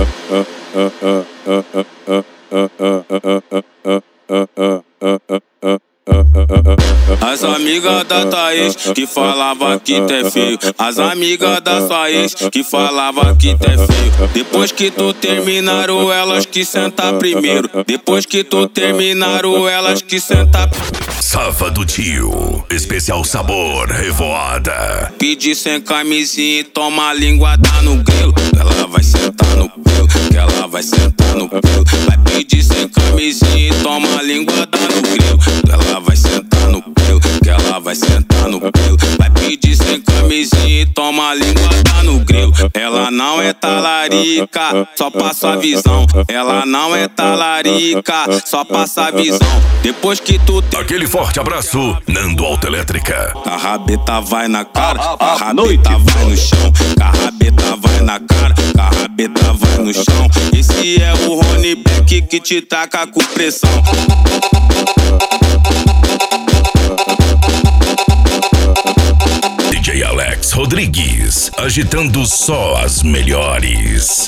As amigas da Thaís que falava que tu é feio. As amigas da sua ex que falava que tu é feio. Depois que tu terminaram, elas que senta primeiro. Depois que tu terminaram, elas que senta. Sábado Tio, especial sabor revoada. Pedi sem camisinha e toma a linguada no grelo. Ela vai sentar no pelo, que ela vai sentar no pelo. Vai pedir sem camisinha e toma a linguada no grelo. Ela vai sentar no pelo, que ela vai sentar no pelo. Vai pedir sem camisinha e toma a linguada no grelo. Ela não é talarica, só passa a visão. Ela não é talarica, só passa a visão. Depois que tu Aquele forte abraço, Nando Autoelétrica. a rabeta vai na cara, a rabeta vai no chão. A rabeta vai na cara, a rabeta vai no chão. Esse é o Rony Beck que te taca com pressão. DJ Alex Rodrigues, agitando só as melhores.